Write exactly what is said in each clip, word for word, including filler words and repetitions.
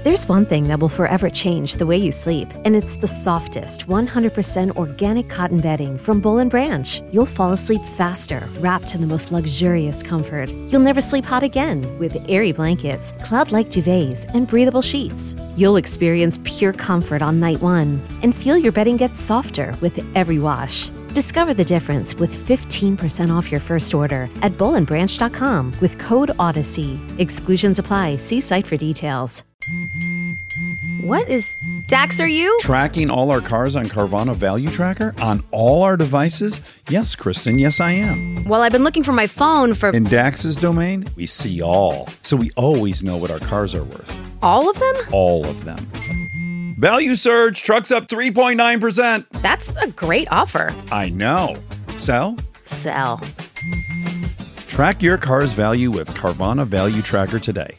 There's one thing that will forever change the way you sleep, and it's the softest, one hundred percent organic cotton bedding from Boll and Branch. You'll fall asleep faster, wrapped in the most luxurious comfort. You'll never sleep hot again with airy blankets, cloud-like duvets, and breathable sheets. You'll experience pure comfort on night one and feel your bedding get softer with every wash. Discover the difference with fifteen percent off your first order at boll and branch dot com with code Odyssey. Exclusions apply. See site for details. What is... Dax, are you? Tracking all our cars on Carvana Value Tracker on all our devices? Yes, Kristen, yes I am. Well, I've been looking for my phone for... In Dax's domain, we see all. So we always know what our cars are worth. All of them? All of them. Value surge, trucks up three point nine percent. That's a great offer. I know. Sell? Sell. Track your car's value with Carvana Value Tracker today.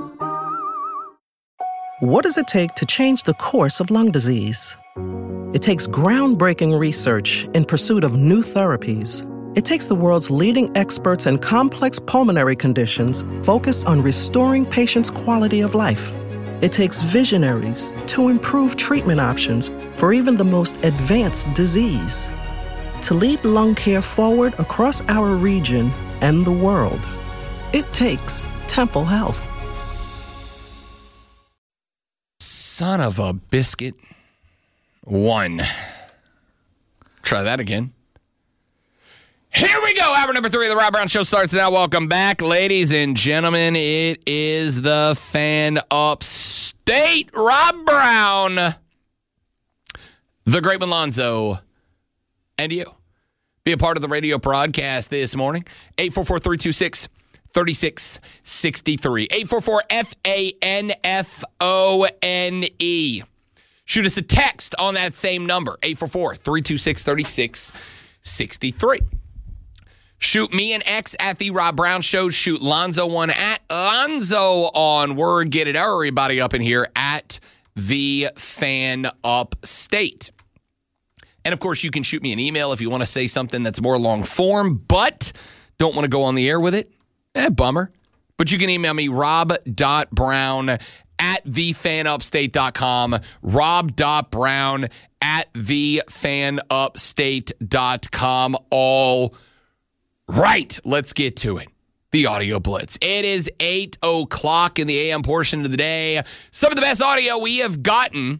What does it take to change the course of lung disease? It takes groundbreaking research in pursuit of new therapies. It takes the world's leading experts in complex pulmonary conditions focused on restoring patients' quality of life. It takes visionaries to improve treatment options for even the most advanced disease. To lead lung care forward across our region and the world, it takes Temple Health. Son of a biscuit. One. Try that again. Here we go. Hour number three of the Rob Brown Show starts now. Welcome back, ladies and gentlemen. It is the Fan Upstate. Rob Brown, the Great Malonzo, and you. Be a part of the radio broadcast this morning. eight four four, three two six, three six six three. eight four four, F A N F O N E. Shoot us a text on that same number. eight four four, three two six, three six six three. Shoot me an X at the Rob Brown Show. Shoot Lonzo one at Lonzo on Word. Get it, everybody up in here at the Fan Upstate. And, of course, you can shoot me an email if you want to say something that's more long form, but don't want to go on the air with it. Eh, bummer. But you can email me, rob.brown at the fan upstate dot com. rob.brown at the fan upstate dot com. All right, let's get to it. The Audio Blitz. It is eight o'clock in the A M portion of the day. Some of the best audio we have gotten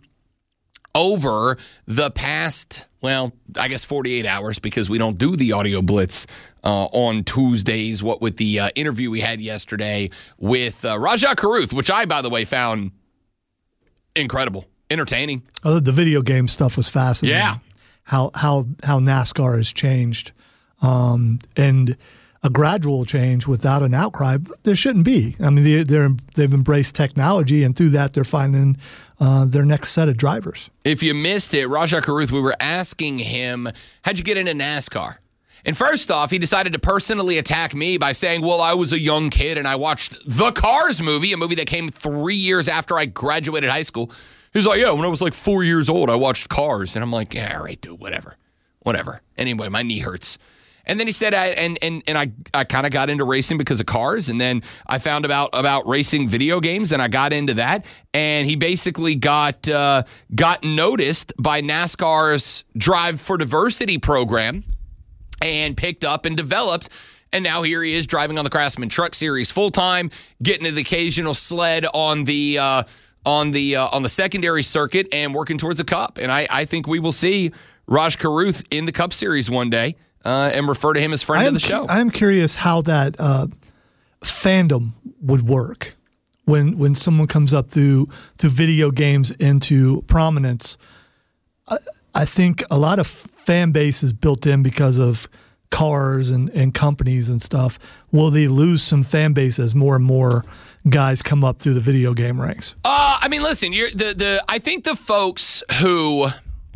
over the past, well, I guess forty-eight hours, because we don't do the Audio Blitz uh, on Tuesdays, what with the uh, interview we had yesterday with uh, Rajah Caruth, which I, by the way, found incredible, entertaining. Oh, the video game stuff was fascinating. Yeah. How how how NASCAR has changed. Um, and a gradual change without an outcry, there shouldn't be. I mean, they, they're, they've embraced technology, and through that, they're finding uh, their next set of drivers. If you missed it, Rajah Caruth, we were asking him, how'd you get into NASCAR? And first off, he decided to personally attack me by saying, well, I was a young kid, and I watched The Cars movie, a movie that came three years after I graduated high school. He's like, yeah, when I was like four years old, I watched Cars. And I'm like, yeah, all right, dude, whatever. Whatever. Anyway, my knee hurts. And then he said, I, and and and I, I kind of got into racing because of cars. And then I found about about racing video games, and I got into that. And he basically got uh, got noticed by NASCAR's Drive for Diversity program and picked up and developed. And now here he is driving on the Craftsman Truck Series full time, getting to the occasional sled on the uh, on the uh, on the secondary circuit, and working towards a Cup. And I, I think we will see Raj Caruth in the Cup Series one day. Uh, and refer to him as friend of the show. I am curious how that uh, fandom would work when when someone comes up through through video games into prominence. I, I think a lot of fan base is built in because of cars and, and companies and stuff. Will they lose some fan base as more and more guys come up through the video game ranks? Uh, I mean, listen, you're, the the I think the folks who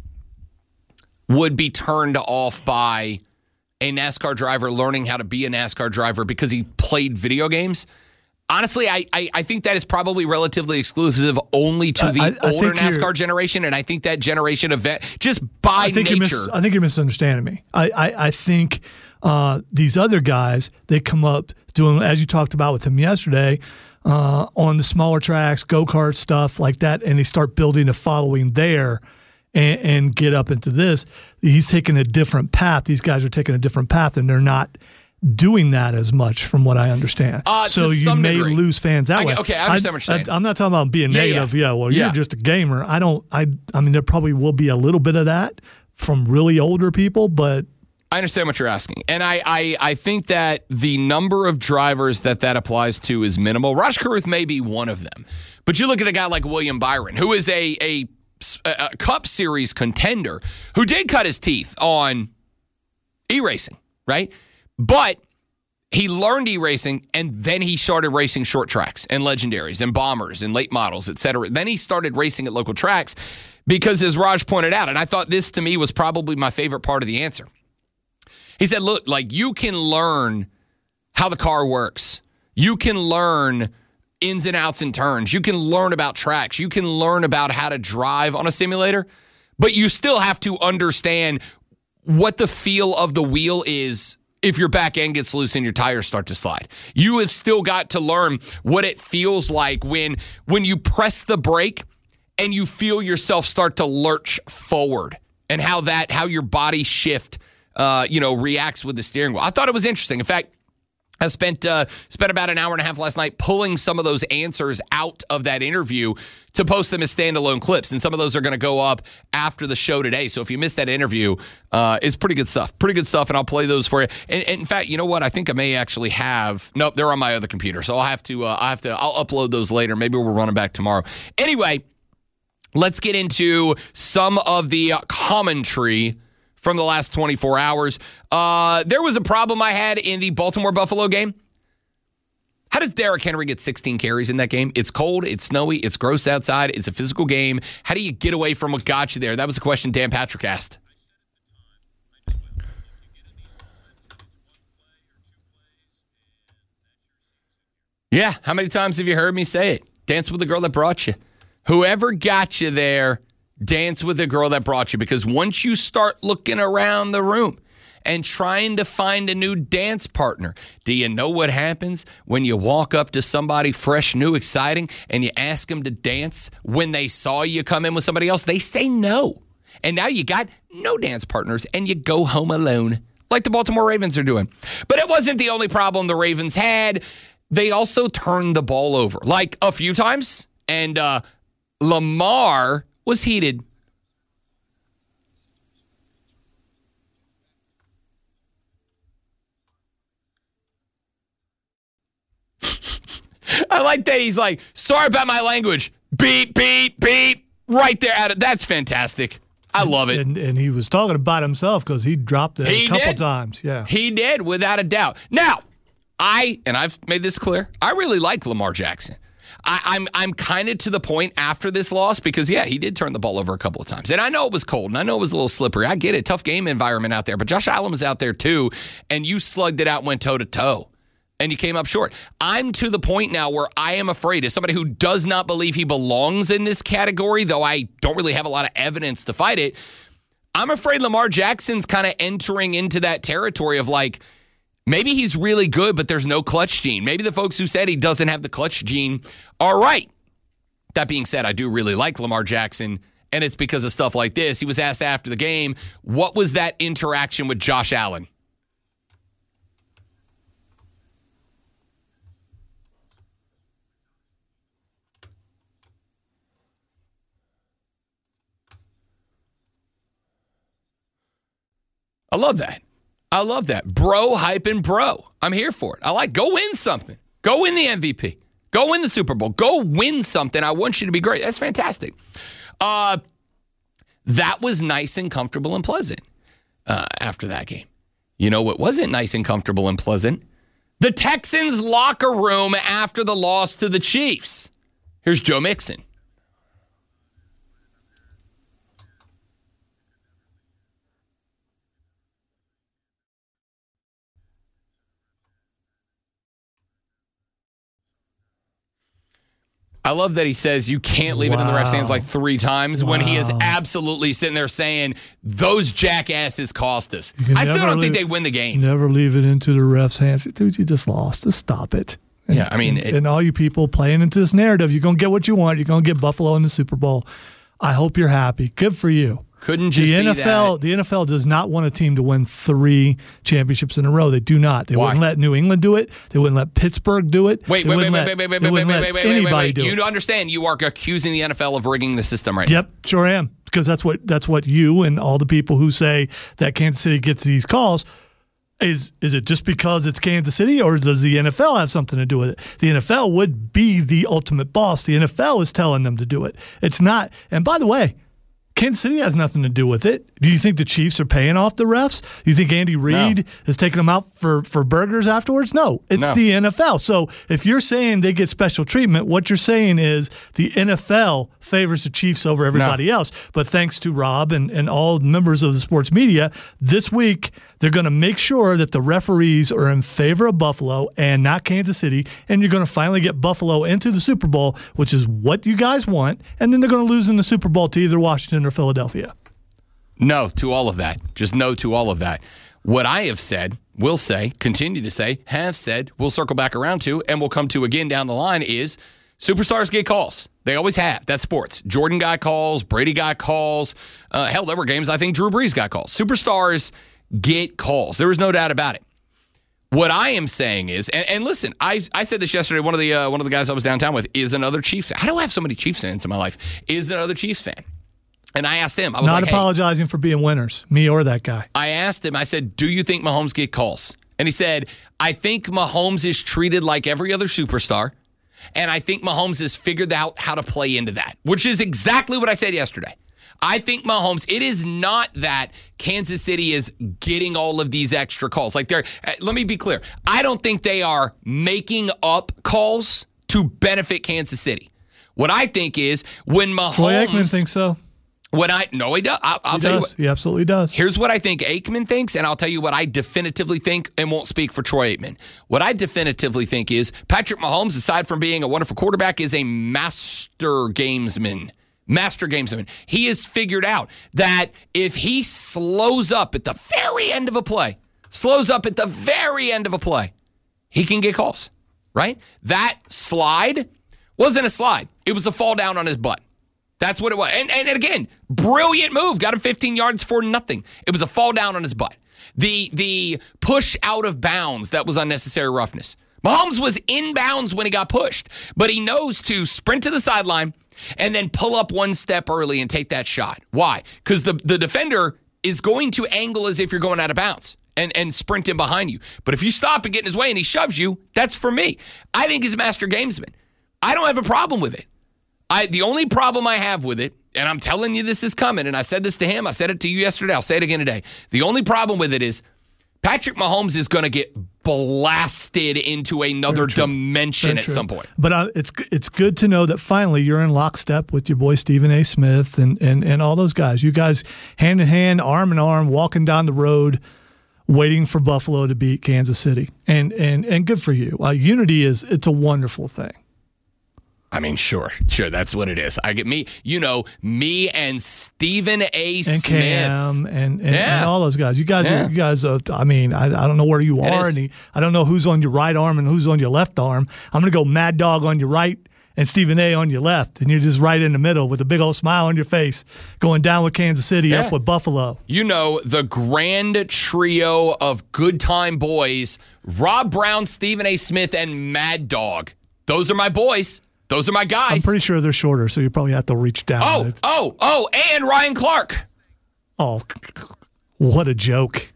would be turned off by a NASCAR driver learning how to be a NASCAR driver because he played video games. Honestly, I, I, I think that is probably relatively exclusive only to the I, I older NASCAR generation, and I think that generation of vet, just by I think nature. You're mis- I think you're misunderstanding me. I, I, I think uh, these other guys, they come up doing, as you talked about with him yesterday, uh, on the smaller tracks, go-kart stuff like that, and they start building a following there and, and get up into this. He's taking a different path. These guys are taking a different path, and they're not doing that as much from what I understand. Uh, so you may degree. lose fans that I, way. Okay, I understand I, what you're saying. I, I'm not talking about being yeah, negative. Yeah, yeah well, yeah. you're just a gamer. I don't, I, I mean, there probably will be a little bit of that from really older people, but I understand what you're asking. And I, I, I think that the number of drivers that that applies to is minimal. Raj Caruth may be one of them. But you look at a guy like William Byron, who is a, a, a Cup Series contender, who did cut his teeth on e-racing, right? But he learned e-racing, and then he started racing short tracks and legendaries and bombers and late models, et cetera. Then he started racing at local tracks because, as Raj pointed out, and I thought this to me was probably my favorite part of the answer. He said, look, like you can learn how the car works. You can learn ins and outs and turns. You can learn about tracks. You can learn about how to drive on a simulator, but you still have to understand what the feel of the wheel is if your back end gets loose and your tires start to slide. You have still got to learn what it feels like when, when you press the brake and you feel yourself start to lurch forward, and how that, how your body shift, uh, you know, reacts with the steering wheel. I thought it was interesting. In fact, I spent uh, spent about an hour and a half last night pulling some of those answers out of that interview to post them as standalone clips. And some of those are going to go up after the show today. So if you missed that interview, uh, it's pretty good stuff. Pretty good stuff, and I'll play those for you. And, and in fact, you know what? I think I may actually have... Nope, they're on my other computer. So I'll have to... Uh, I have to. I'll upload those later. Maybe we'll run them back tomorrow. Anyway, let's get into some of the commentary from the last twenty-four hours. Uh, there was a problem I had in the Baltimore-Buffalo game. How does Derrick Henry get sixteen carries in that game? It's cold, it's snowy, it's gross outside, it's a physical game. How do you get away from what got you there? That was a question Dan Patrick asked. Yeah, how many times have you heard me say it? Dance with the girl that brought you. Whoever got you there, dance with the girl that brought you, because once you start looking around the room and trying to find a new dance partner, do you know what happens when you walk up to somebody fresh, new, exciting, and you ask them to dance when they saw you come in with somebody else? They say no. And now you got no dance partners, and you go home alone, like the Baltimore Ravens are doing. But it wasn't the only problem the Ravens had. They also turned the ball over, like a few times, and uh, Lamar was heated. I like that he's like, sorry about my language. Beep, beep, beep. Right there. At it. That's fantastic. I love it. And, and he was talking about himself because he dropped it he a couple did. times. Yeah, he did, without a doubt. Now, I, and I've made this clear, I really like Lamar Jackson. I, I'm I'm kind of to the point after this loss because, yeah, he did turn the ball over a couple of times. And I know it was cold, and I know it was a little slippery. I get it. Tough game environment out there. But Josh Allen was out there, too, and you slugged it out, went toe-to-toe, and you came up short. I'm to the point now where I am afraid, as somebody who does not believe he belongs in this category, though I don't really have a lot of evidence to fight it, I'm afraid Lamar Jackson's kind of entering into that territory of, like, maybe he's really good, but there's no clutch gene. Maybe the folks who said he doesn't have the clutch gene are right. That being said, I do really like Lamar Jackson, and it's because of stuff like this. He was asked after the game, what was that interaction with Josh Allen? I love that. I love that. Bro hyping bro. I'm here for it. I like, go win something. Go win the M V P. Go win the Super Bowl. Go win something. I want you to be great. That's fantastic. Uh, that was nice and comfortable and pleasant uh, after that game. You know what wasn't nice and comfortable and pleasant? The Texans' locker room after the loss to the Chiefs. Here's Joe Mixon. I love that he says you can't leave wow. it in the ref's hands like three times wow. when he is absolutely sitting there saying those jackasses cost us. I still don't leave, think they win the game. Never leave it into the ref's hands. Dude, you just lost. Just stop it. And, yeah, I mean, and, it, and all you people playing into this narrative, you're going to get what you want. You're going to get Buffalo in the Super Bowl. I hope you're happy. Good for you. Couldn't just the be N F L. that. The N F L does not want a team to win three championships in a row. They do not. They Why? wouldn't let New England do it. They wouldn't let Pittsburgh do it. Wait, they wait, wait, wouldn't wait, let, wait, wait, wait, they wait, wouldn't wait, let wait, wait, anybody wait, wait. do You it. understand? You are accusing the N F L of rigging the system right Yep, sure am. Because that's what that's what you and all the people who say that Kansas City gets these calls. Is is it just because it's Kansas City, or does the N F L have something to do with it? The N F L would be the ultimate boss. The N F L is telling them to do it. It's not. And by the way, Kansas City has nothing to do with it. Do you think the Chiefs are paying off the refs? Do you think Andy Reid No. is taking them out for, for burgers afterwards? No, it's No. the N F L. So if you're saying they get special treatment, what you're saying is the N F L favors the Chiefs over everybody else. But thanks to Rob and, and all members of the sports media, this week they're going to make sure that the referees are in favor of Buffalo and not Kansas City, and you're going to finally get Buffalo into the Super Bowl, which is what you guys want, and then they're going to lose in the Super Bowl to either Washington or Philadelphia. No to all of that. Just no to all of that. What I have said, will say, continue to say, have said, we'll circle back around to, and we'll come to again down the line is superstars get calls. They always have. That's sports. Jordan got calls. Brady got calls. Uh, hell, there were games I think Drew Brees got calls. Superstars get calls. There is no doubt about it. What I am saying is, and, and listen, I I said this yesterday. One of the uh, one of the guys I was downtown with is another Chiefs fan. How do I have so many Chiefs fans in my life? Is another Chiefs fan. And I asked him, I was Not like, apologizing hey, for being winners, me or that guy. I asked him, I said, do you think Mahomes get calls? And he said, I think Mahomes is treated like every other superstar. And I think Mahomes has figured out how to play into that, which is exactly what I said yesterday. I think Mahomes, it is not that Kansas City is getting all of these extra calls. Like they're, let me be clear. I don't think they are making up calls to benefit Kansas City. What I think is when Mahomes. Troy Aikman thinks so. When I, no, he does. I'll, I'll he tell does. you what. He absolutely does. Here's what I think Aikman thinks, and I'll tell you what I definitively think, and won't speak for Troy Aikman. What I definitively think is Patrick Mahomes, aside from being a wonderful quarterback, is a master gamesman. Master gamesman. He has figured out that if he slows up at the very end of a play, slows up at the very end of a play, he can get calls, right? That slide wasn't a slide. It was a fall down on his butt. That's what it was. And, and, and again, brilliant move. Got him fifteen yards for nothing. It was a fall down on his butt. The the push out of bounds, that was unnecessary roughness. Mahomes was in bounds when he got pushed, but he knows to sprint to the sideline and then pull up one step early and take that shot. Why? Because the, the defender is going to angle as if you're going out of bounds and, and sprint in behind you. But if you stop and get in his way and he shoves you, that's for me. I think he's a master gamesman. I don't have a problem with it. I the only problem I have with it, and I'm telling you this is coming, and I said this to him, I said it to you yesterday, I'll say it again today. The only problem with it is Patrick Mahomes is going to get blasted into another dimension Very at true. some point. But uh, it's it's good to know that finally you're in lockstep with your boy Stephen A. Smith and, and, and all those guys. You guys hand in hand, arm in arm, walking down the road, waiting for Buffalo to beat Kansas City. And and and good for you. Uh, unity is it's a wonderful thing. I mean, sure, sure, that's what it is. I get me, you know, me and Stephen A. And Smith. Cam and, and, Yeah. and all those guys. You guys Yeah. are you guys are, I mean, I, I don't know where you It are is. and he, I don't know who's on your right arm and who's on your left arm. I'm gonna go Mad Dog on your right and Stephen A on your left, and you're just right in the middle with a big old smile on your face, going down with Kansas City, Yeah. up with Buffalo. You know, the grand trio of good time boys, Rob Brown, Stephen A. Smith, and Mad Dog. Those are my boys. Those are my guys. I'm pretty sure they're shorter, so you probably have to reach down. Oh, oh, oh, and Ryan Clark. Oh, what a joke.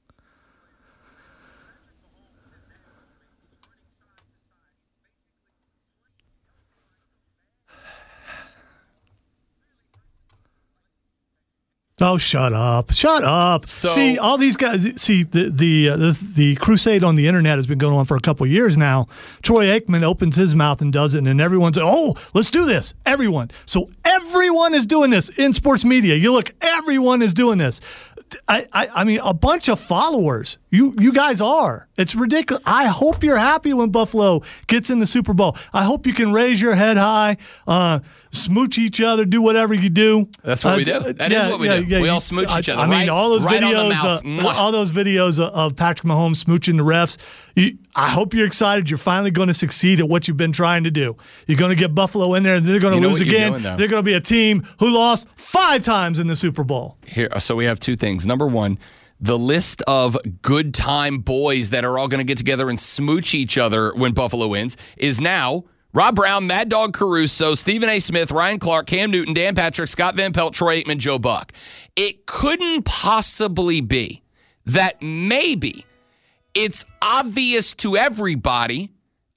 Oh, shut up! Shut up! So- see, all these guys. See, the the, uh, the the crusade on the internet has been going on for a couple of years now. Troy Aikman opens his mouth and does it, and then everyone's oh, let's do this. Everyone, so everyone is doing this in sports media. You look, everyone is doing this. I I, I mean, a bunch of followers You you guys are. It's ridiculous. I hope you're happy when Buffalo gets in the Super Bowl. I hope you can raise your head high, uh, smooch each other, do whatever you do. That's what uh, we do. That yeah, is what we yeah, do. Yeah, we you, all smooch each other. I mean, right, all those right videos, uh, all those videos of Patrick Mahomes smooching the refs. You, I hope you're excited. You're finally going to succeed at what you've been trying to do. You're going to get Buffalo in there, and they're going to you know lose again. Doing, they're going to be a team who lost five times in the Super Bowl. Here, so we have two things. Number one, the list of good time boys that are all going to get together and smooch each other when Buffalo wins is now Rob Brown, Mad Dog Caruso, Stephen A. Smith, Ryan Clark, Cam Newton, Dan Patrick, Scott Van Pelt, Troy Aikman, Joe Buck. It couldn't possibly be that maybe it's obvious to everybody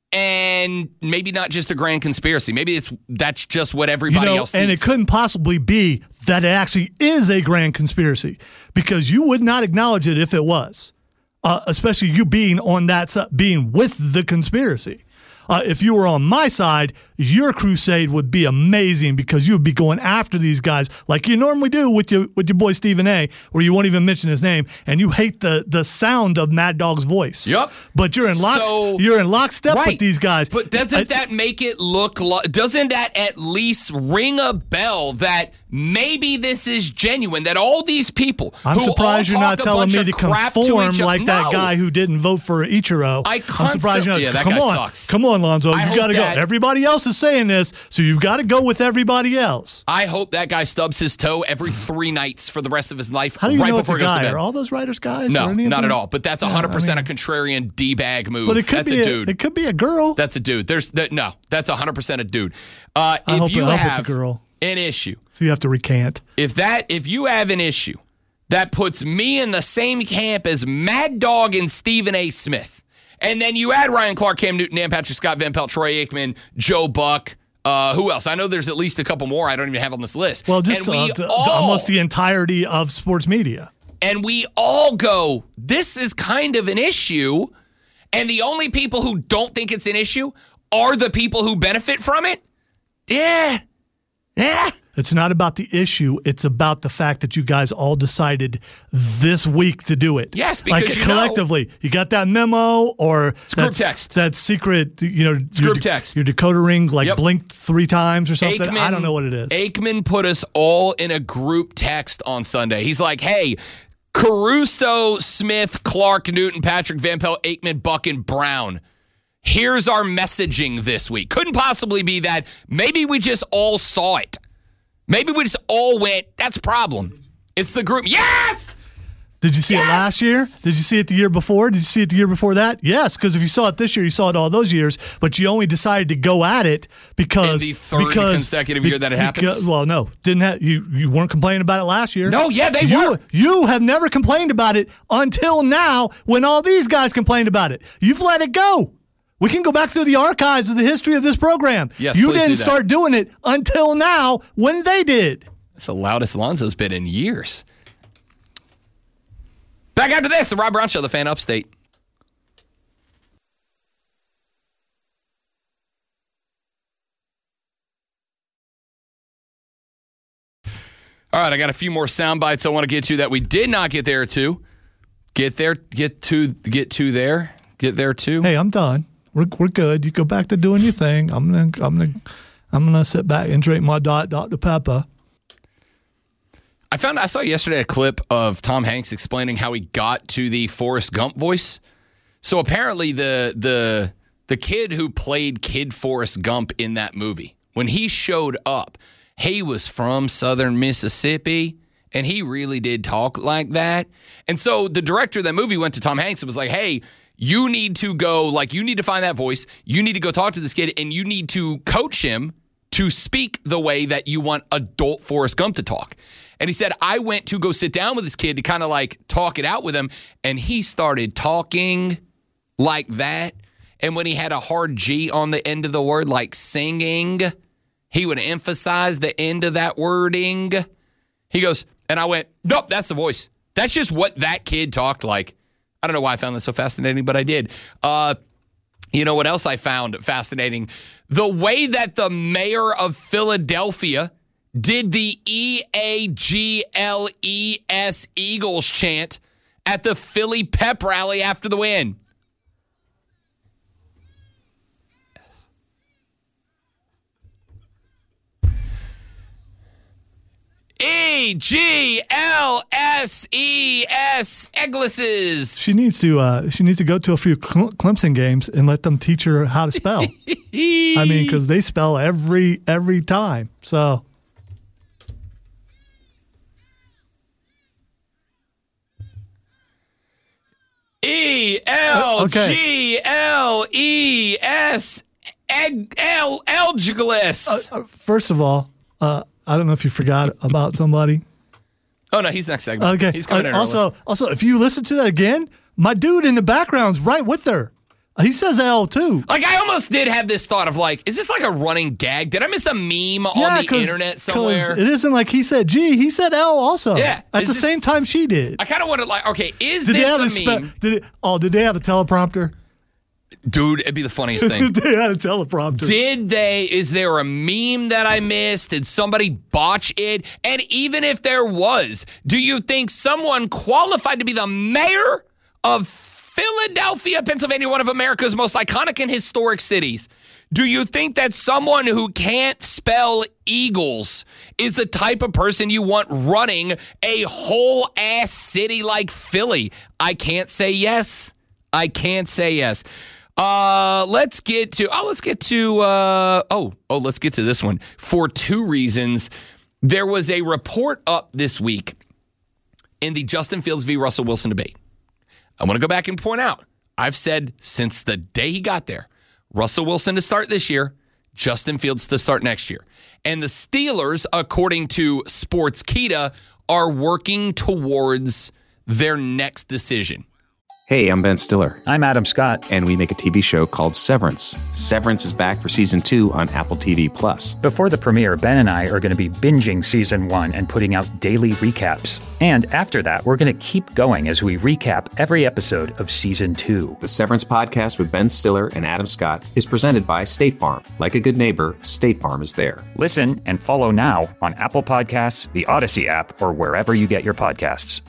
and maybe not just a grand conspiracy. Maybe it's that's just what everybody you know, else sees. And it couldn't possibly be that it actually is a grand conspiracy because you would not acknowledge it if it was, uh, especially you being on that side, being with the conspiracy. Uh, if you were on my side, your crusade would be amazing because you would be going after these guys like you normally do with your with your boy Stephen A., where you won't even mention his name, and you hate the the sound of Mad Dog's voice. Yep. But you're in lock so, you're in lockstep right. with these guys. But doesn't I, that make it look like? Doesn't that at least ring a bell that maybe this is genuine? That all these people, I'm who surprised all you're not talk a telling bunch me of to crap conform to like no. that guy who didn't vote for Ichiro. I I'm surprised you're not. yeah, that come guy on, sucks. come on, Lonzo. I You got to go. that- Everybody else is saying this, so you've got to go with everybody else. I hope that guy stubs his toe every three nights for the rest of his life. How do you right know it's a before he goes to guy? bed. Are all those writers guys? No, or any of not them? at all. But that's Yeah, one hundred percent I mean, a contrarian D-bag move. But it could that's be a dude. It could be a girl. That's a dude. There's that, no. That's one hundred percent a dude. Uh, I if hope, you I hope have it's a girl. an issue, So you have to recant. if that if you have an issue that puts me in the same camp as Mad Dog and Stephen A. Smith, and then you add Ryan Clark, Cam Newton, Dan Patrick, Scott Van Pelt, Troy Aikman, Joe Buck. Uh, who else? I know there's at least a couple more I don't even have on this list. Well, just and we uh, d- all, almost the entirety of sports media. And we all go, this is kind of an issue. And the only people who don't think it's an issue are the people who benefit from it. Yeah. Yeah. It's not about the issue. It's about the fact that you guys all decided this week to do it. Yes, because like you collectively, know, you got that memo or it's group that's, text. That secret, you know, It's your, group text. Your decoder ring like Yep. blinked three times or something. Aikman, I don't know what it is. Aikman put us all in a group text on Sunday. He's like, hey, Caruso, Smith, Clark, Newton, Patrick, Van Pelt, Aikman, Buck, and Brown. Here's our messaging this week. Couldn't possibly be that. Maybe we just all saw it. Maybe we just all went, that's a problem. It's the group. Yes! Did you see Yes! it last year? Did you see it the year before? Did you see it the year before that? Yes, because if you saw it this year, you saw it all those years, but you only decided to go at it because In the third because, consecutive year that it happens? because- well, no, didn't have, you you weren't complaining about it last year. No, yeah, they you, were. You have never complained about it until now when all these guys complained about it. You've let it go. We can go back through the archives of the history of this program. Yes, you please didn't do that. start doing it until now when they did. That's the loudest Lonzo's been in years. Back after this, the Rob Brown Show, the Fan Upstate. All right, I got a few more sound bites I want to get to that we did not get there to. Get there, get to, get to there, get there too. Hey, I'm done. We're we're good. You go back to doing your thing. I'm gonna I'm gonna I'm gonna sit back and drink my Dot Doctor Pepper. I found I saw yesterday a clip of Tom Hanks explaining how he got to the Forrest Gump voice. So apparently the the the kid who played Kid Forrest Gump in that movie, when he showed up, he was from Southern Mississippi, and he really did talk like that. And so the director of that movie went to Tom Hanks and was like, hey, you need to go, like, you need to find that voice. You need to go talk to this kid, and you need to coach him to speak the way that you want adult Forrest Gump to talk. And he said, I went to go sit down with this kid to kind of like talk it out with him, and he started talking like that. And when he had a hard G on the end of the word, like singing, he would emphasize the end of that wording. He goes, and I went, nope, that's the voice. That's just what that kid talked like. I don't know why I found that so fascinating, but I did. Uh, you know what else I found fascinating? The way that the mayor of Philadelphia did the E A G L E S Eagles chant at the Philly pep rally after the win. E G L S E S Eglisses. She needs to. Uh, she needs to go to a few Cle- Clemson games and let them teach her how to spell. I mean, because they spell every every time. So. E L G L E S L Elglis. Uh, uh, first of all, uh, I don't know if you forgot about somebody. Oh no, he's next segment. Okay. He's coming uh, in also, early. also, if you listen to that again, my dude in the background's right with her. He says L too. Like I almost did have this thought of like, is this like a running gag? Did I miss a meme Yeah, on the internet somewhere? It isn't like he said G, he said L also. Yeah. At Is the this- same time she did. I kind of wanted like, okay, is Did they have a this a spe- meme? did it, oh, did they have a teleprompter? Dude, it'd be the funniest thing. They had a teleprompter. Did they, is there a meme that I missed? Did somebody botch it? And even if there was, do you think someone qualified to be the mayor of Philadelphia, Pennsylvania, one of America's most iconic and historic cities? Do you think that someone who can't spell Eagles is the type of person you want running a whole ass city like Philly? I can't say yes. I can't say yes. Uh, let's get to, oh, let's get to, uh, oh, oh, let's get to this one for two reasons. There was a report up this week in the Justin Fields v. Russell Wilson debate. I want to go back and point out, I've said since the day he got there, Russell Wilson to start this year, Justin Fields to start next year. And the Steelers, according to Sportskeeda, are working towards their next decision. Hey, I'm Ben Stiller. I'm Adam Scott. And we make a T V show called Severance. Severance is back for season two on Apple T V Plus. Before the premiere, Ben and I are going to be binging season one and putting out daily recaps. And after that, we're going to keep going as we recap every episode of season two. The Severance podcast with Ben Stiller and Adam Scott is presented by State Farm. Like a good neighbor, State Farm is there. Listen and follow now on Apple Podcasts, the Odyssey app, or wherever you get your podcasts.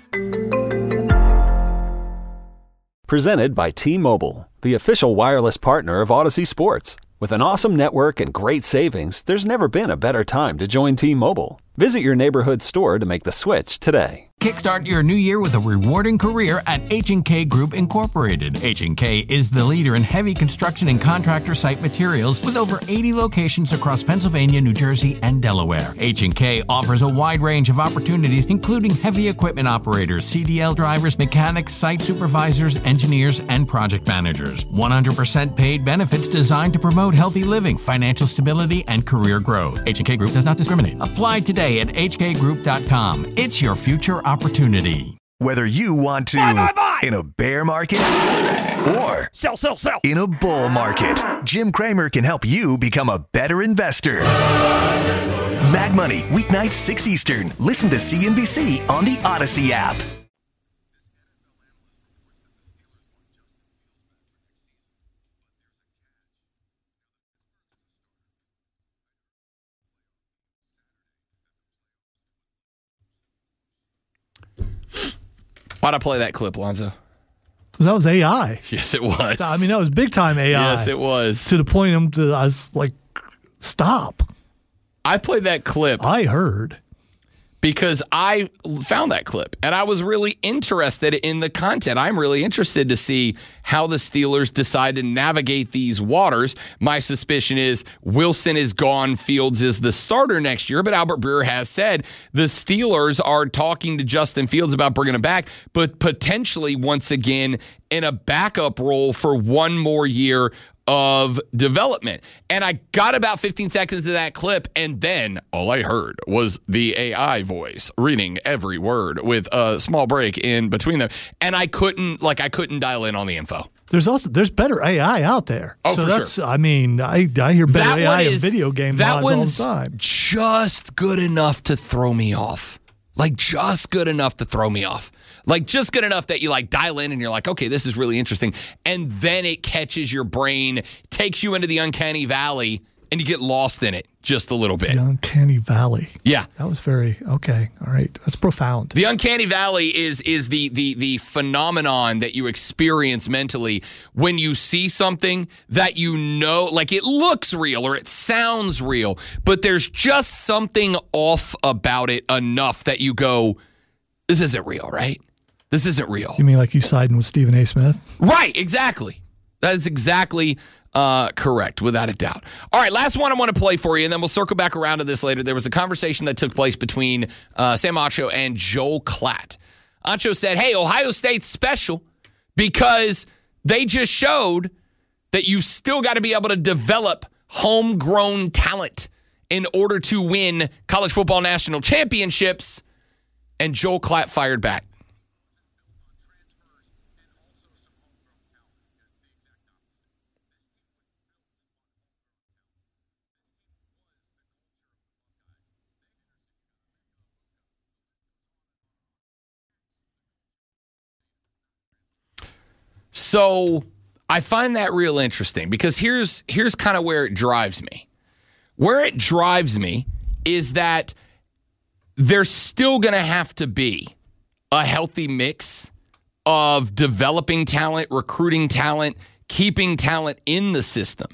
Presented by T-Mobile, the official wireless partner of Odyssey Sports. With an awesome network and great savings, there's never been a better time to join T-Mobile. Visit your neighborhood store to make the switch today. Kickstart your new year with a rewarding career at H and K Group Incorporated. H and K is the leader in heavy construction and contractor site materials with over eighty locations across Pennsylvania, New Jersey, and Delaware. H and K offers a wide range of opportunities, including heavy equipment operators, C D L drivers, mechanics, site supervisors, engineers, and project managers. one hundred percent paid benefits designed to promote healthy living, financial stability, and career growth. H and K Group does not discriminate. Apply today at h k group dot com. It's your future opportunity. Whether you want to buy, buy, buy. in a bear market or sell, sell, sell in a bull market, Jim Cramer can help you become a better investor. Mad Money, weeknights six Eastern. Listen to C N B C on the Odyssey app. Why'd I play that clip, Lonzo? Because that was A I. Yes, it was. I mean, that was big time A I. Yes, it was. To the point I'm to, I was like, stop. I played that clip. I heard. Because I found that clip and I was really interested in the content. I'm really interested to see how the Steelers decide to navigate these waters. My suspicion is Wilson is gone, Fields is the starter next year, but Albert Breer has said the Steelers are talking to Justin Fields about bringing him back, but potentially once again in a backup role for one more year of development. And I got about fifteen seconds of that clip, and then all I heard was the A I voice reading every word with a small break in between them. And I couldn't, like, I couldn't dial in on the info. There's also there's better A I out there. Oh, so for that's sure. I mean, I I hear better That A I one in is- video game that mods all one's the time. just good enough to throw me off. Like, just good enough to throw me off. Like, just good enough that you, like, dial in and you're like, okay, this is really interesting. And then it catches your brain, takes you into the uncanny valley, and you get lost in it just a little bit. The uncanny valley. Yeah. That was very, okay, all right. That's profound. The uncanny valley is is the the the phenomenon that you experience mentally when you see something that you know, like it looks real or it sounds real, but there's just something off about it enough that you go, this isn't real, right? This isn't real. You mean like you siding with Stephen A. Smith? Right, exactly. That's exactly uh, correct, without a doubt. All right, last one I want to play for you, and then we'll circle back around to this later. There was a conversation that took place between uh, Sam Acho and Joel Klatt. Acho said, hey, Ohio State's special because they just showed that you've still got to be able to develop homegrown talent in order to win college football national championships. And Joel Klatt fired back. So I find that real interesting because here's here's kind of where it drives me. Where it drives me is that there's still going to have to be a healthy mix of developing talent, recruiting talent, keeping talent in the system,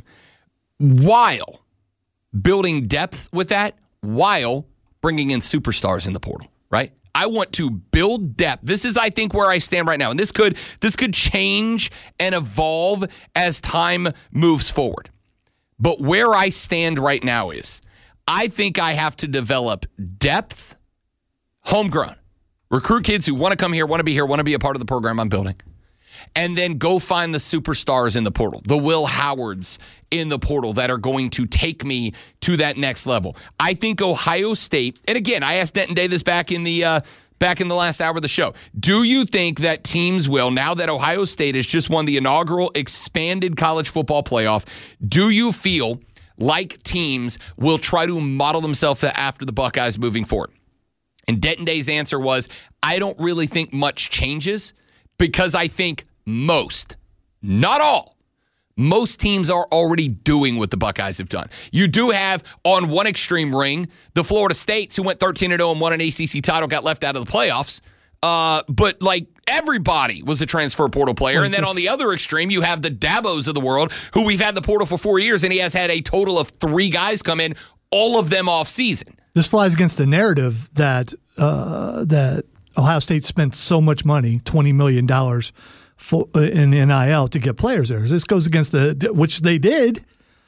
while building depth with that, while bringing in superstars in the portal, right? I want to build depth. This is, I think, where I stand right now. And this could this could change and evolve as time moves forward. But where I stand right now is I think I have to develop depth, homegrown. Recruit kids who want to come here, want to be here, want to be a part of the program I'm building. And then go find the superstars in the portal, the Will Howards in the portal that are going to take me to that next level. I think Ohio State, and again, I asked Denton Day this back in the uh, back in the last hour of the show. Do you think that teams will, now that Ohio State has just won the inaugural expanded college football playoff, do you feel like teams will try to model themselves after the Buckeyes moving forward? And Denton Day's answer was, I don't really think much changes because I think most, not all, most teams are already doing what the Buckeyes have done. You do have, on one extreme ring, the Florida States who went thirteen and oh and won an A C C title, got left out of the playoffs. Uh, but, like, everybody was a transfer portal player. And then on the other extreme, you have the Dabos of the world, who we've had the portal for four years, and he has had a total of three guys come in, all of them off season. This flies against the narrative that uh, that Ohio State spent so much money, twenty million dollars, for, uh, in N I L to get players there. This goes against the, which they did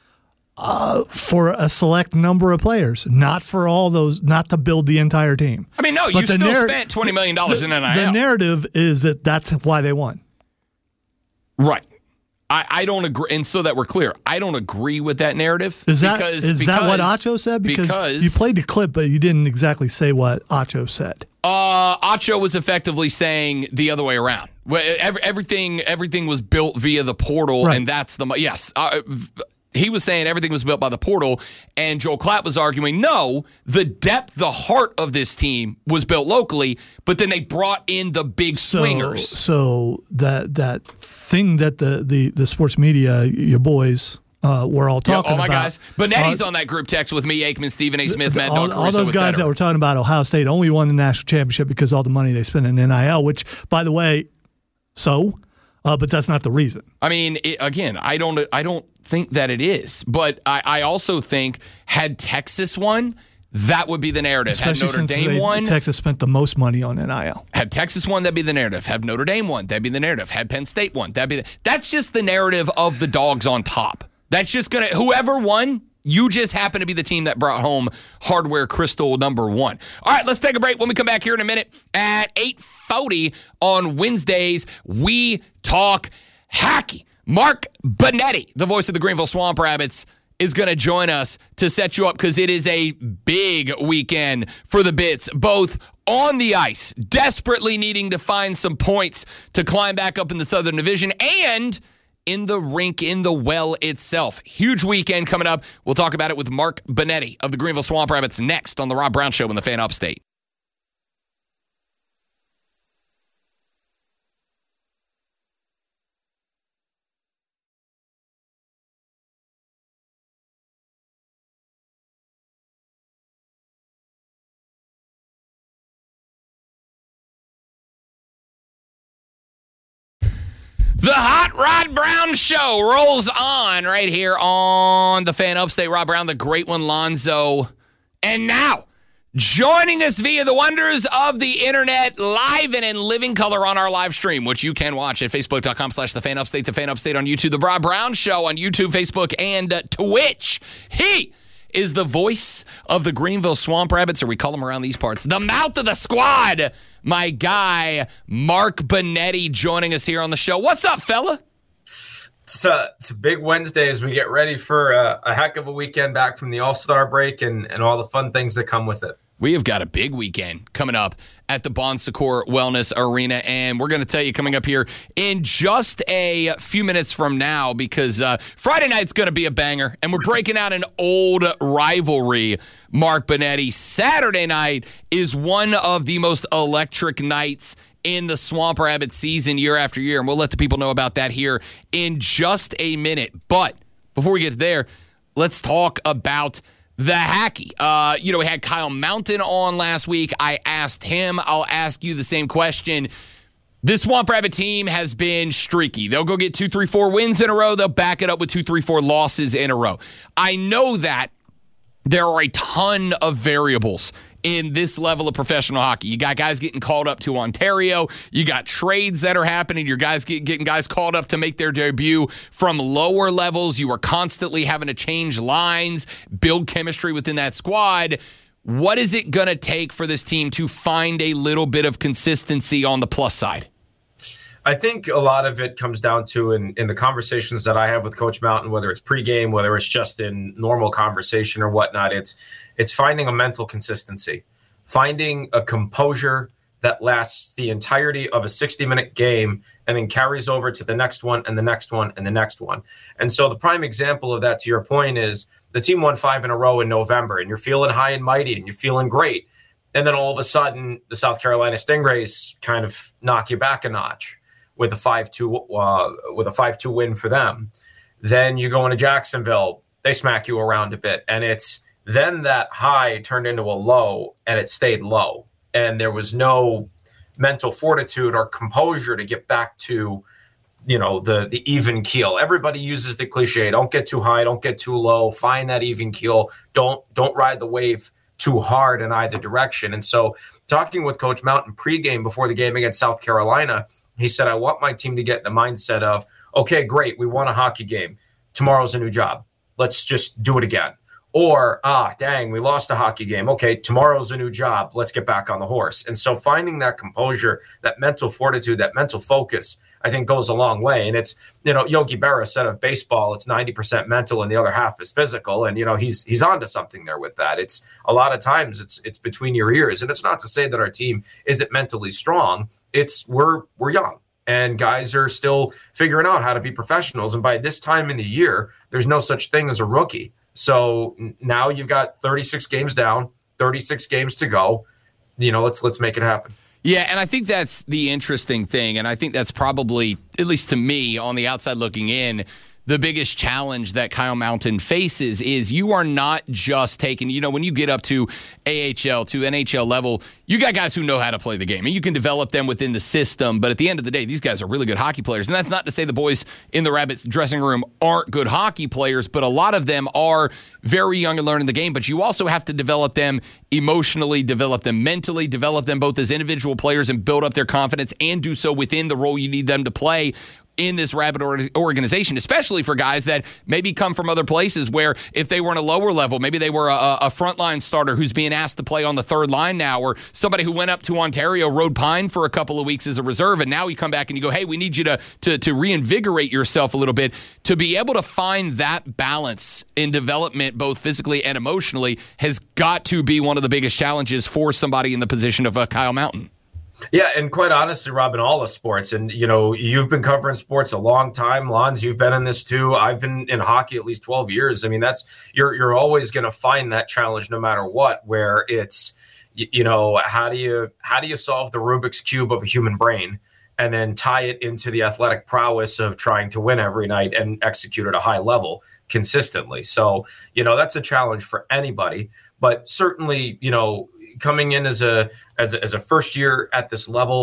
uh, for a select number of players, not for all those, not to build the entire team. I mean, no, but you still narr- spent twenty million dollars the, in N I L. The narrative is that that's why they won. Right. I, I don't agree, and so that we're clear, I don't agree with that narrative. Is that because, is because, that what Acho said? Because, because you played the clip, but you didn't exactly say what Acho said. Uh, Acho was effectively saying the other way around. Every, everything, everything was built via the portal, right. and that's the yes. Uh, he was saying everything was built by the portal, and Joel Klatt was arguing, no, the depth, the heart of this team was built locally, but then they brought in the big so, swingers. So that that thing that the, the, the sports media, your boys, uh, were all talking about. Yeah, all my about, guys. Bonetti's uh, on that group text with me, Aikman, Stephen A. Smith, the, Matt all, Dog, all those guys that were talking about Ohio State only won the national championship because all the money they spent in N I L, which, by the way, so, uh, but that's not the reason. I mean, it, again, I don't I don't think that it is, but I, I also think had Texas won, that would be the narrative. Especially had Notre since Dame they, won, Texas spent the most money on N I L. Had Texas won, that'd be the narrative. Had Notre Dame won, that'd be the narrative. Had Penn State won, that'd be the, that's just the narrative of the dogs on top. That's just gonna, whoever won, you just happen to be the team that brought home hardware crystal number one. All right, let's take a break. When we come back here in a minute at eight forty on Wednesdays, we talk hockey. Mark Bonetti, the voice of the Greenville Swamp Rabbits, is going to join us to set you up because it is a big weekend for the Bits, both on the ice, desperately needing to find some points to climb back up in the Southern Division, and in the rink, in the well itself. Huge weekend coming up. We'll talk about it with Mark Bonetti of the Greenville Swamp Rabbits next on The Rob Brown Show in the Fan Upstate. The Hot Rod Brown Show rolls on right here on the Fan Upstate. Rob Brown, the great one, Lonzo. And now, joining us via the wonders of the internet, live and in living color on our live stream, which you can watch at facebook.com slash the Fan Upstate, the Fan Upstate on YouTube, the Rob Brown Show on YouTube, Facebook, and uh, Twitch. He is the voice of the Greenville Swamp Rabbits, or we call them around these parts, the mouth of the squad. My guy, Mark Bonetti, joining us here on the show. What's up, fella? It's a, it's a big Wednesday as we get ready for a, a heck of a weekend back from the All-Star break and, and all the fun things that come with it. We have got a big weekend coming up at the Bon Secours Wellness Arena, and we're going to tell you coming up here in just a few minutes from now, because uh, Friday night's going to be a banger, and we're breaking out an old rivalry, Mark Bonetti. Saturday night is one of the most electric nights in the Swamp Rabbit season year after year, and we'll let the people know about that here in just a minute. But before we get there, let's talk about the Hacky. Uh, you know, we had Kyle Mountain on last week. I asked him. I'll ask you the same question. This Swamp Rabbit team has been streaky. They'll go get two, three, four wins in a row. They'll back it up with two, three, four losses in a row. I know that there are a ton of variables in this level of professional hockey. You got guys getting called up to Ontario. You got trades that are happening. Your guys get, getting guys called up to make their debut from lower levels. You are constantly having to change lines, build chemistry within that squad. What is it going to take for this team to find a little bit of consistency on the plus side? I think a lot of it comes down to in, in the conversations that I have with Coach Mountain, whether it's pregame, whether it's just in normal conversation or whatnot, it's it's finding a mental consistency, finding a composure that lasts the entirety of a sixty-minute game and then carries over to the next one and the next one and the next one. And so the prime example of that, to your point, is the team won five in a row in November, and you're feeling high and mighty and you're feeling great. And then all of a sudden, the South Carolina Stingrays kind of knock you back a notch with a five two uh, with a five two win for them. Then you go into Jacksonville, they smack you around a bit, and it's then that high turned into a low, and it stayed low, and there was no mental fortitude or composure to get back to, you know, the the even keel. Everybody uses the cliche: don't get too high, don't get too low, find that even keel. Don't don't ride the wave too hard in either direction. And so, talking with Coach Mountain pregame before the game against South Carolina, he said, I want my team to get in the mindset of, okay, great, we won a hockey game. Tomorrow's a new job. Let's just do it again. Or, ah, dang, we lost a hockey game. Okay, tomorrow's a new job. Let's get back on the horse. And so finding that composure, that mental fortitude, that mental focus, I think goes a long way. And it's, you know, Yogi Berra said of baseball, it's ninety percent mental and the other half is physical. And, you know, he's he's onto something there with that. It's a lot of times it's it's between your ears. And it's not to say that our team isn't mentally strong. It's we're we're young. And guys are still figuring out how to be professionals. And by this time in the year, there's no such thing as a rookie. So now you've got thirty-six games down, thirty-six games to go. You know, let's let's make it happen. Yeah, and I think that's the interesting thing, and I think that's probably, at least to me, on the outside looking in, the biggest challenge that Kyle Mountain faces is you are not just taking, you know, when you get up to A H L, to N H L level, you got guys who know how to play the game, and you can develop them within the system, but at the end of the day, these guys are really good hockey players, and that's not to say the boys in the Rabbits dressing room aren't good hockey players, but a lot of them are very young and learning the game, but you also have to develop them emotionally, develop them mentally, develop them both as individual players and build up their confidence and do so within the role you need them to play in this Rabbit organization, especially for guys that maybe come from other places where if they were in a lower level, maybe they were a, a frontline starter who's being asked to play on the third line now, or somebody who went up to Ontario, rode Pine for a couple of weeks as a reserve, and now you come back and you go, hey, we need you to, to, to reinvigorate yourself a little bit. To be able to find that balance in development, both physically and emotionally, has got to be one of the biggest challenges for somebody in the position of uh, Kyle Mountain. Yeah, and quite honestly, Rob, in all of sports, and, you know, you've been covering sports a long time. Lons, you've been in this too. I've been in hockey at least twelve years. I mean, that's you're you're always going to find that challenge no matter what, where it's, you, you know, how do you how do you solve the Rubik's Cube of a human brain and then tie it into the athletic prowess of trying to win every night and execute at a high level consistently. So, you know, that's a challenge for anybody, but certainly, you know, coming in as a as a, as a first year at this level,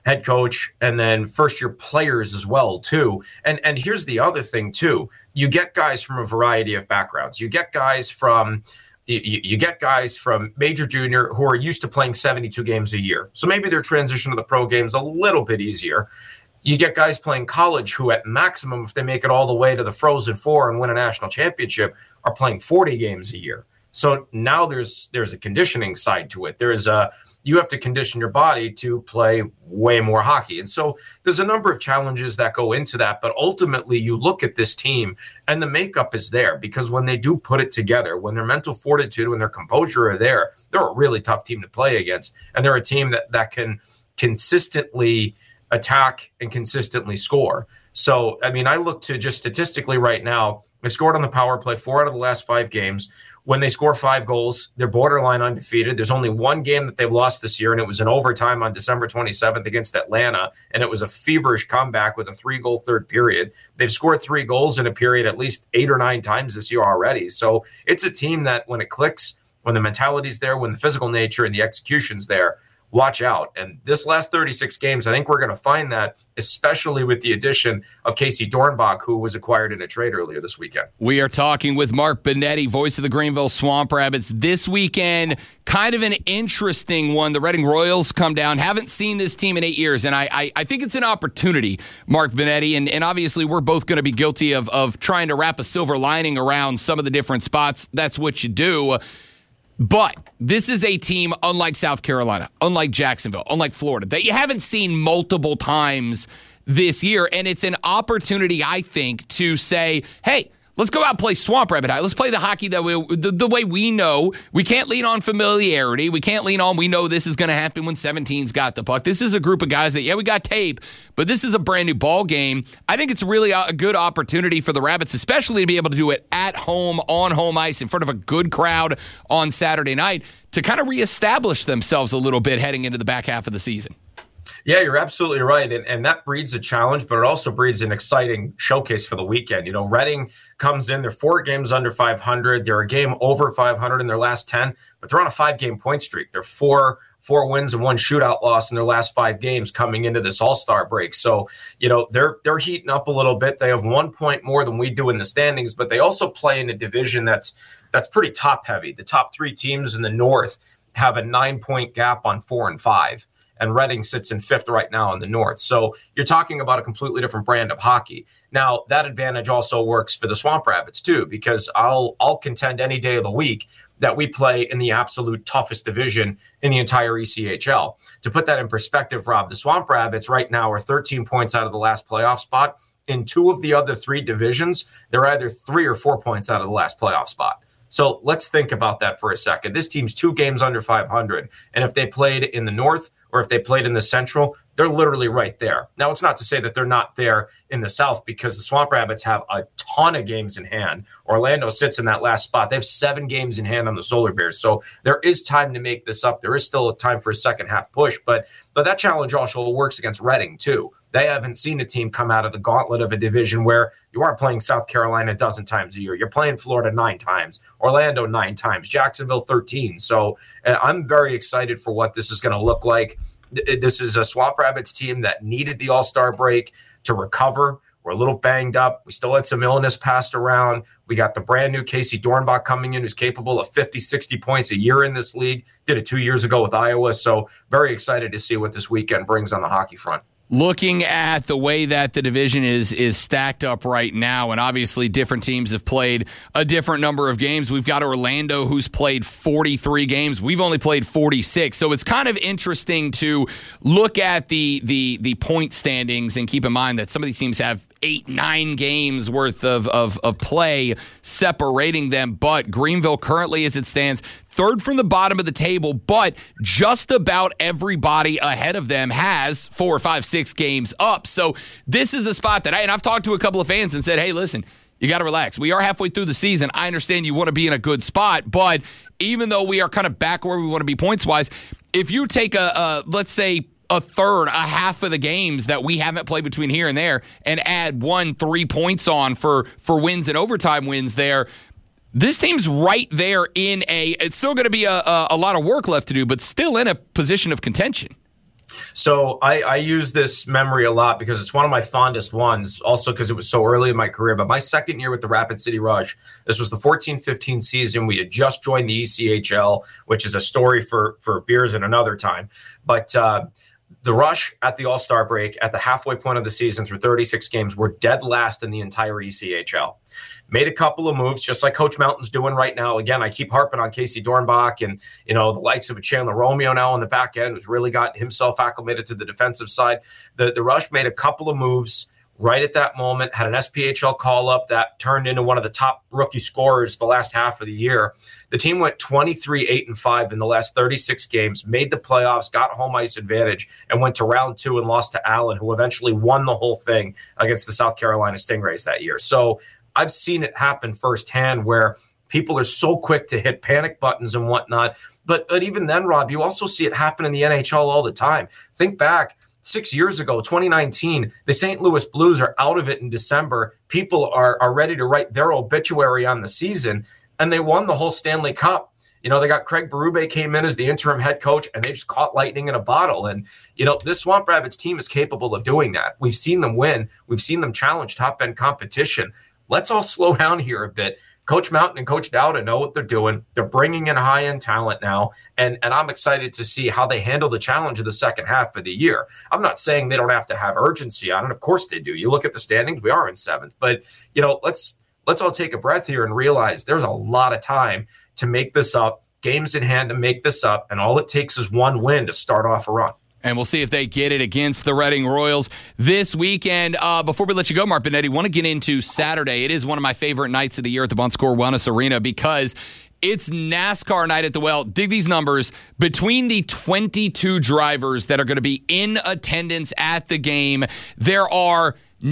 head coach, and then first-year players as well, too. And and here's the other thing, too. You get guys from a variety of backgrounds. You get guys from you, you get guys from major, junior who are used to playing seventy-two games a year. So maybe their transition to the pro game is a little bit easier. You get guys playing college who at maximum, if they make it all the way to the Frozen Four and win a national championship, are playing forty games a year. So now there's there's a conditioning side to it. There's a you have to condition your body to play way more hockey. And so there's a number of challenges that go into that. But ultimately, you look at this team and the makeup is there because when they do put it together, when their mental fortitude, when their composure are there, they're a really tough team to play against. And they're a team that, that can consistently attack and consistently score. So, I mean, I look to just statistically right now, they've scored on the power play four out of the last five games. When they score five goals, they're borderline undefeated. There's only one game that they've lost this year, and it was in overtime on December twenty-seventh against Atlanta, and it was a feverish comeback with a three-goal third period. They've scored three goals in a period at least eight or nine times this year already. So it's a team that when it clicks, when the mentality's there, when the physical nature and the execution's there, watch out. And this last thirty-six games, I think we're going to find that, especially with the addition of Casey Dornbach, who was acquired in a trade earlier this weekend. We are talking with Mark Benetti, voice of the Greenville Swamp Rabbits. This weekend, kind of an interesting one. The Reading Royals come down. Haven't seen this team in eight years, and I I, I think it's an opportunity, Mark Benetti, and, and obviously we're both going to be guilty of, of trying to wrap a silver lining around some of the different spots. That's what you do. But this is a team unlike South Carolina, unlike Jacksonville, unlike Florida, that you haven't seen multiple times this year. And it's an opportunity, I think, to say, hey, let's go out and play Swamp Rabbit High. Let's play the hockey that we, the, the way we know. We can't lean on familiarity. We can't lean on, we know this is going to happen when seventeen's got the puck. This is a group of guys that, yeah, we got tape, but this is a brand new ball game. I think it's really a good opportunity for the Rabbits, especially to be able to do it at home, on home ice, in front of a good crowd on Saturday night to kind of reestablish themselves a little bit heading into the back half of the season. Yeah, you're absolutely right. And, and that breeds a challenge, but it also breeds an exciting showcase for the weekend. You know, Reading comes in, they're four games under five hundred. They're a game over five hundred in their last ten, but they're on a five-game point streak. They're four four wins and one shootout loss in their last five games coming into this All-Star break. So, you know, they're they're heating up a little bit. They have one point more than we do in the standings, but they also play in a division that's that's pretty top-heavy. The top three teams in the North have a nine-point gap on four and five. And Reading sits in fifth right now in the North. So you're talking about a completely different brand of hockey. Now, that advantage also works for the Swamp Rabbits, too, because I'll I'll contend any day of the week that we play in the absolute toughest division in the entire E C H L. To put that in perspective, Rob, the Swamp Rabbits right now are thirteen points out of the last playoff spot. In two of the other three divisions, they're either three or four points out of the last playoff spot. So let's think about that for a second. This team's two games under five hundred. And if they played in the North or if they played in the Central, they're literally right there. Now, it's not to say that they're not there in the South because the Swamp Rabbits have a ton of games in hand. Orlando sits in that last spot. They have seven games in hand on the Solar Bears. So there is time to make this up. There is still a time for a second half push. But, but that challenge also works against Reading, too. They haven't seen a team come out of the gauntlet of a division where you are playing South Carolina a dozen times a year. You're playing Florida nine times, Orlando nine times, Jacksonville thirteen. So uh, I'm very excited for what this is going to look like. This is a Swamp Rabbits team that needed the All-Star break to recover. We're a little banged up. We still had some illness passed around. We got the brand new Casey Dornbach coming in who's capable of fifty, sixty points a year in this league. Did it two years ago with Iowa. So very excited to see what this weekend brings on the hockey front. Looking at the way that the division is is stacked up right now, and obviously different teams have played a different number of games. We've got Orlando, who's played forty-three games. We've only played forty-six. So it's kind of interesting to look at the the the point standings and keep in mind that some of these teams have eight, nine games worth of, of, of play separating them. But Greenville currently, as it stands, third from the bottom of the table, but just about everybody ahead of them has four, five, six games up. So this is a spot that I, and I've talked to a couple of fans and said, hey, listen, you got to relax. We are halfway through the season. I understand you want to be in a good spot, but even though we are kind of back where we want to be points-wise, if you take a, a let's say, a third, a half of the games that we haven't played between here and there and add one, three points on for, for wins and overtime wins there, this team's right there in a, it's still going to be a, a, a lot of work left to do, but still in a position of contention. So I, I use this memory a lot because it's one of my fondest ones, also because it was so early in my career. But my second year with the Rapid City Rush, this was the fourteen fifteen season. We had just joined the E C H L, which is a story for, for beers at another time. But uh, the Rush at the All-Star break, at the halfway point of the season through thirty-six games, were dead last in the entire E C H L. Made a couple of moves, just like Coach Mountain's doing right now. Again, I keep harping on Casey Dornbach and, you know, the likes of a Chandler Romeo now on the back end, who's really got himself acclimated to the defensive side. The, the Rush made a couple of moves right at that moment, had an S P H L call-up that turned into one of the top rookie scorers the last half of the year. The team went twenty-three eight and five in the last thirty-six games, made the playoffs, got home ice advantage, and went to round two and lost to Allen, who eventually won the whole thing against the South Carolina Stingrays that year. So I've seen it happen firsthand where people are so quick to hit panic buttons and whatnot. But, but even then, Rob, you also see it happen in the N H L all the time. Think back. Six years ago, twenty nineteen, the Saint Louis Blues are out of it in December. People are, are ready to write their obituary on the season, and they won the whole Stanley Cup. You know, they got Craig Berube came in as the interim head coach, and they just caught lightning in a bottle. And, you know, this Swamp Rabbits team is capable of doing that. We've seen them win. We've seen them challenge top-end competition. Let's all slow down here a bit. Coach Mountain and Coach Dowda know what they're doing. They're bringing in high-end talent now, and, and I'm excited to see how they handle the challenge of the second half of the year. I'm not saying they don't have to have urgency on it. Of course they do. You look at the standings, we are in seventh. But, you know, let's let's all take a breath here and realize there's a lot of time to make this up, games in hand to make this up, and all it takes is one win to start off a run. And we'll see if they get it against the Reading Royals this weekend. Uh, before we let you go, Mark Benetti, want to get into Saturday. It is one of my favorite nights of the year at the Bon Secours Wellness Arena because it's NASCAR night at the well. Dig these numbers. Between the twenty-two drivers that are going to be in attendance at the game, there are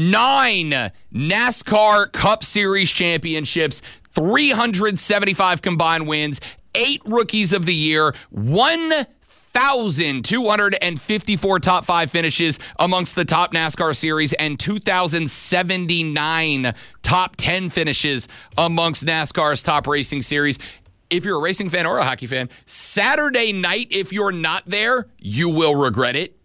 nine NASCAR Cup Series championships, three hundred seventy-five combined wins, eight Rookies of the Year, one one thousand two hundred fifty-four top five finishes amongst the top NASCAR series, and two thousand seventy-nine top ten finishes amongst NASCAR's top racing series. If you're a racing fan or a hockey fan, Saturday night, if you're not there, you will regret it.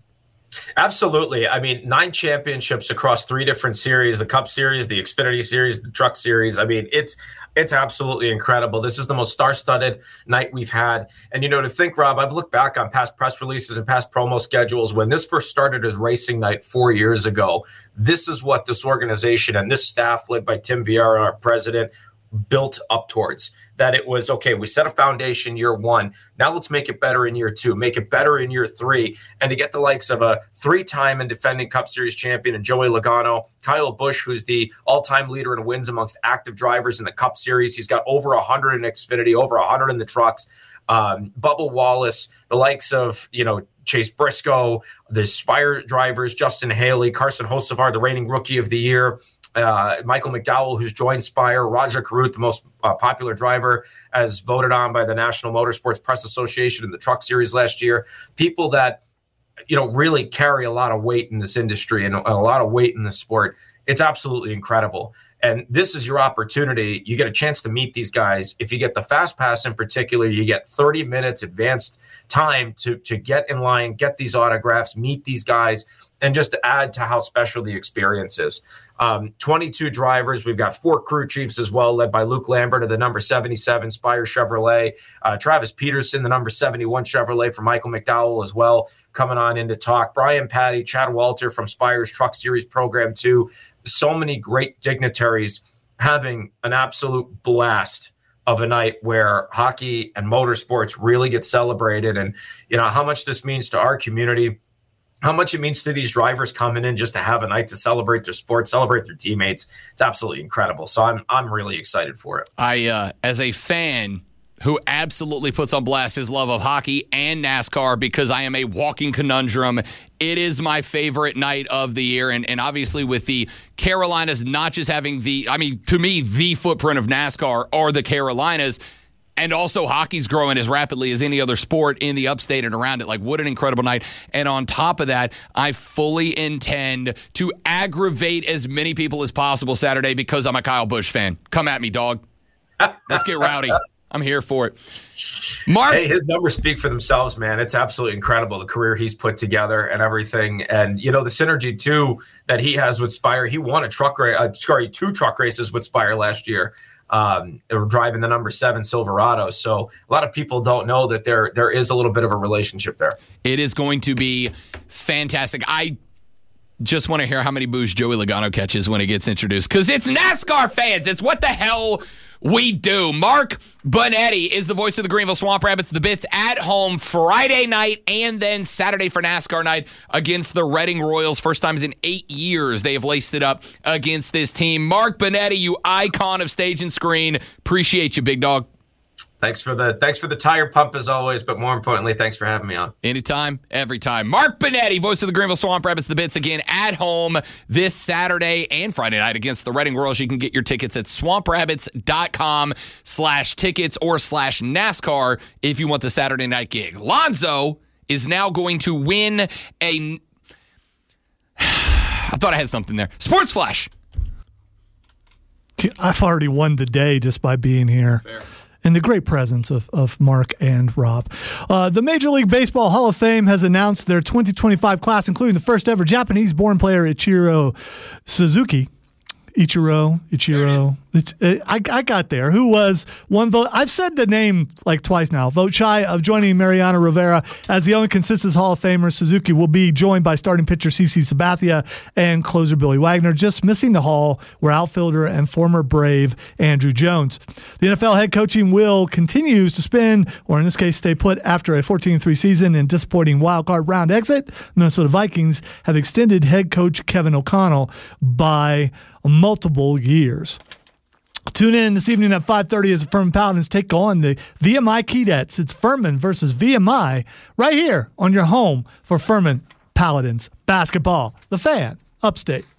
Absolutely. I mean, nine championships across three different series, the Cup Series, the Xfinity Series, the Truck Series. I mean, it's it's absolutely incredible. This is the most star-studded night we've had. And, you know, to think, Rob, I've looked back on past press releases and past promo schedules. When this first started as racing night four years ago, this is what this organization and this staff led by Tim Vieira, our president, built up towards. That it was, okay, we set a foundation year one. Now let's make it better in year two, make it better in year three. And to get the likes of a three-time and defending Cup Series champion and Joey Logano, Kyle Busch, who's the all-time leader in wins amongst active drivers in the Cup Series. He's got over one hundred in Xfinity, over one hundred in the trucks. Um, Bubba Wallace, the likes of, you know, Chase Briscoe, the Spire drivers, Justin Haley, Carson Hocevar, the reigning Rookie of the Year, Uh, Michael McDowell, who's joined Spire, Raja Karut, the most uh, popular driver, as voted on by the National Motorsports Press Association in the Truck Series last year. People that, you know, really carry a lot of weight in this industry and a lot of weight in the sport. It's absolutely incredible. And this is your opportunity. You get a chance to meet these guys. If you get the Fast Pass in particular, you get thirty minutes advanced time to, to get in line, get these autographs, meet these guys, and just to add to how special the experience is. Um, twenty-two drivers. We've got four crew chiefs as well, led by Luke Lambert of the number seventy-seven Spire Chevrolet. Uh, Travis Peterson, the number seventy-one Chevrolet for Michael McDowell as well, coming on in to talk. Brian Patty, Chad Walter from Spire's Truck Series program too. So many great dignitaries having an absolute blast of a night where hockey and motorsports really get celebrated. And, you know, how much this means to our community, how much it means to these drivers coming in just to have a night to celebrate their sport, celebrate their teammates. It's absolutely incredible. So I'm I'm really excited for it. I, uh, as a fan who absolutely puts on blast his love of hockey and NASCAR because I am a walking conundrum, it is my favorite night of the year. And, and obviously with the Carolinas not just having the, I mean, to me, the footprint of NASCAR are the Carolinas. And also hockey's growing as rapidly as any other sport in the upstate and around it. Like, what an incredible night. And on top of that, I fully intend to aggravate as many people as possible Saturday because I'm a Kyle Busch fan. Come at me, dog. Let's get rowdy. I'm here for it. Mark, hey, his numbers speak for themselves, man. It's absolutely incredible, the career he's put together and everything. And, you know, the synergy, too, that he has with Spire. He won a truck race, uh, sorry, two truck races with Spire last year, um, driving the number seven Silverado. So a lot of people don't know that there there is a little bit of a relationship there. It is going to be fantastic. I just want to hear how many boos Joey Logano catches when he gets introduced, because it's NASCAR fans. It's what the hell we do. Mark Bonetti is the voice of the Greenville Swamp Rabbits. The Bits at home Friday night and then Saturday for NASCAR night against the Reading Royals. First times in eight years they have laced it up against this team. Mark Bonetti, you icon of stage and screen. Appreciate you, big dog. Thanks for the thanks for the tire pump as always, but more importantly, thanks for having me on. Anytime, every time. Mark Bonetti, voice of the Greenville Swamp Rabbits, the Bits again at home this Saturday and Friday night against the Reading Royals. You can get your tickets at swamprabbits.com slash tickets or slash NASCAR if you want the Saturday night gig. Lonzo is now going to win a... I thought I had something there. Sports Flash. I've already won the day just by being here. Fair. In the great presence of, of Mark and Rob. Uh, the Major League Baseball Hall of Fame has announced their twenty twenty-five class, including the first ever Japanese-born player Ichiro Suzuki. Ichiro, Ichiro. It's, uh, I, I got there. Who was one vote? I've said the name like twice now. Vote shy of joining Mariano Rivera as the only consensus Hall of Famer. Suzuki will be joined by starting pitcher C C Sabathia and closer Billy Wagner. Just missing the Hall were outfielder and former Brave Andrew Jones. The N F L head coaching wheel continues to spin, or in this case, stay put after a fourteen and three season and disappointing wild card round exit. Minnesota Vikings have extended head coach Kevin O'Connell by multiple years. Tune in this evening at five thirty as the Furman Paladins take on the V M I Keydets. It's Furman versus V M I right here on your home for Furman Paladins basketball. The Fan, Upstate.